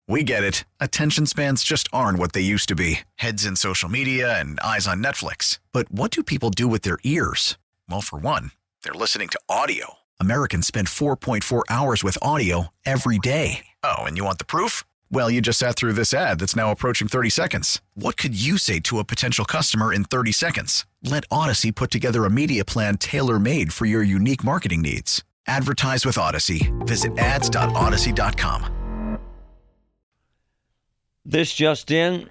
We get it. Attention spans just aren't what they used to be. Heads in social media and eyes on Netflix. But what do people do with their ears? Well, for one, they're listening to audio. Americans spend 4.4 hours with audio every day. Oh, and you want the proof? Well, you just sat through this ad that's now approaching 30 seconds. What could you say to a potential customer in 30 seconds? Let Odyssey put together a media plan tailor-made for your unique marketing needs. Advertise with Odyssey. Visit ads.odyssey.com. This just in,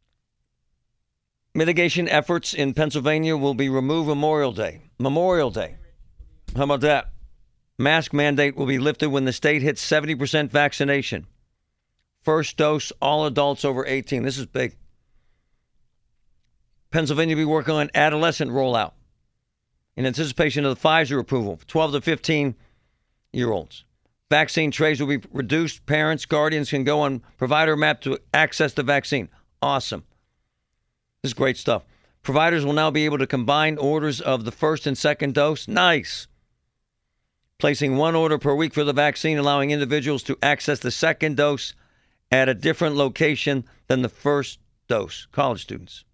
mitigation efforts in Pennsylvania will be removed Memorial Day. Memorial Day. How about that? Mask mandate will be lifted when the state hits 70% vaccination. First dose, all adults over 18. This is big. Pennsylvania will be working on adolescent rollout in anticipation of the Pfizer approval for 12 to 15-year-olds. Vaccine trays will be reduced. Parents, guardians can go on provider map to access the vaccine. Awesome. This is great stuff. Providers will now be able to combine orders of the first and second dose. Nice. Placing one order per week for the vaccine, allowing individuals to access the second dose at a different location than the first dose. College students.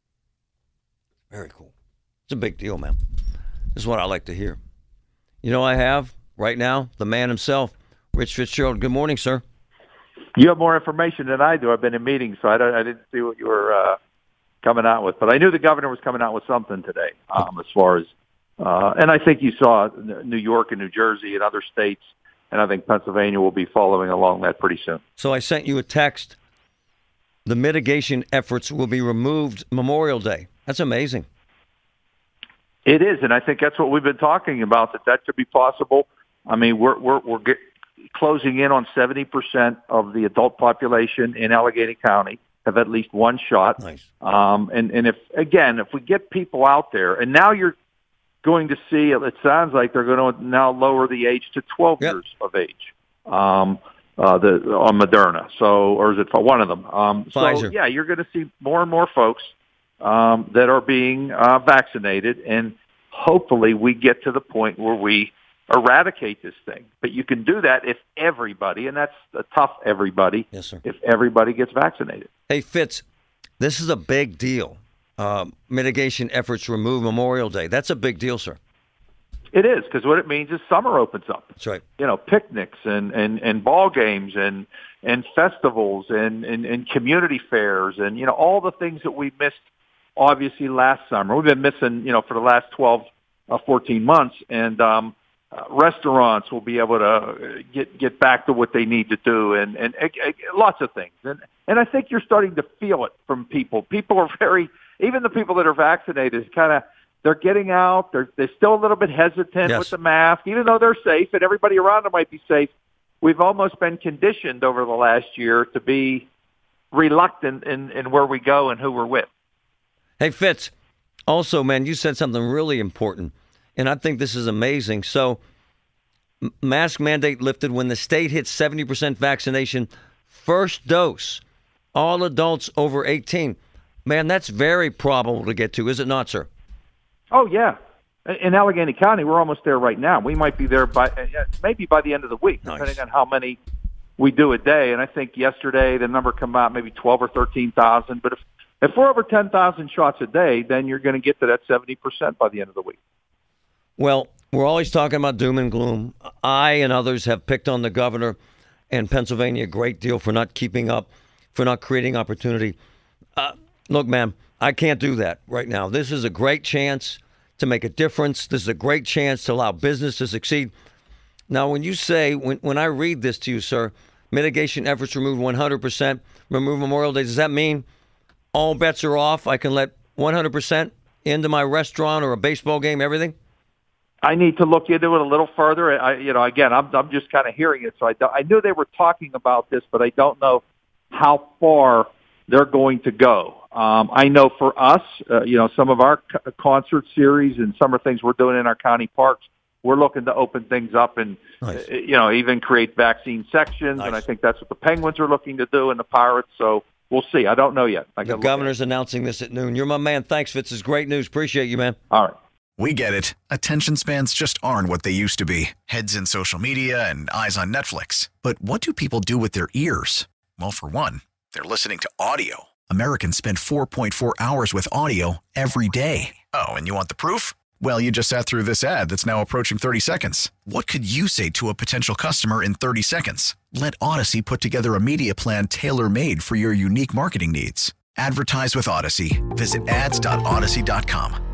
Very cool. It's a big deal, man. This is what I like to hear. You know, I have right now the man himself, Rich Fitzgerald. Good morning, sir. You have more information than I do. I've been in meetings, so I didn't see what you were coming out with. But I knew the governor was coming out with something today as far as, and I think you saw New York and New Jersey and other states, and I think Pennsylvania will be following along that pretty soon. So I sent you a text. The mitigation efforts will be removed Memorial Day. That's amazing. It is, and I think that's what we've been talking about, that should be possible. I mean, we're closing in on 70% of the adult population in Allegheny County have at least one shot. Nice. And if we get people out there, and now you're going to see, it sounds like they're going to now lower the age to 12 years of age on Moderna. So, or is it for one of them? Pfizer. So, yeah, you're going to see more and more folks that are being vaccinated, and hopefully we get to the point where we eradicate this thing. But you can do that if everybody, and that's a tough everybody, yes, sir, if everybody gets vaccinated. Hey, Fitz, this is a big deal. Mitigation efforts remove Memorial Day. That's a big deal, sir. It is, because what it means is summer opens up. That's right. You know, picnics and ball games and festivals and community fairs and, you know, all the things that we missed, obviously, last summer. We've been missing, you know, for the last 12, 14 months. And restaurants will be able to get back to what they need to do and lots of things. And I think you're starting to feel it from people. People are even the people that are vaccinated, they're getting out. They're still a little bit hesitant with the mask, even though they're safe and everybody around them might be safe. We've almost been conditioned over the last year to be reluctant in where we go and who we're with. Hey, Fitz, also, man, you said something really important, and I think this is amazing. So, mask mandate lifted when the state hits 70% vaccination, first dose, all adults over 18. Man, that's very probable to get to, is it not, sir? Oh, yeah. In Allegheny County, we're almost there right now. We might be there maybe by the end of the week, depending on how many we do a day. And I think yesterday the number came out maybe 12 or 13,000. But if we're over 10,000 shots a day, then you're going to get to that 70% by the end of the week. Well, we're always talking about doom and gloom. I and others have picked on the governor and Pennsylvania a great deal for not keeping up, for not creating opportunity. Look, man, I can't do that right now. This is a great chance to make a difference. This is a great chance to allow business to succeed. Now, when you say, when I read this to you, sir, mitigation efforts remove 100%, remove Memorial Day, does that mean all bets are off? I can let 100% into my restaurant or a baseball game, everything? I need to look into it a little further. Again, I'm just kind of hearing it. So I knew they were talking about this, but I don't know how far they're going to go. I know for us, some of our concert series and summer things we're doing in our county parks, we're looking to open things up and, even create vaccine sections. Nice. And I think that's what the Penguins are looking to do and the Pirates. So we'll see. I don't know yet. The governor's announcing this at noon. You're my man. Thanks, Fitz. It's great news. Appreciate you, man. All right. We get it. Attention spans just aren't what they used to be. Heads in social media and eyes on Netflix. But what do people do with their ears? Well, for one, they're listening to audio. Americans spend 4.4 hours with audio every day. Oh, and you want the proof? Well, you just sat through this ad that's now approaching 30 seconds. What could you say to a potential customer in 30 seconds? Let Odyssey put together a media plan tailor-made for your unique marketing needs. Advertise with Odyssey. Visit ads.odyssey.com.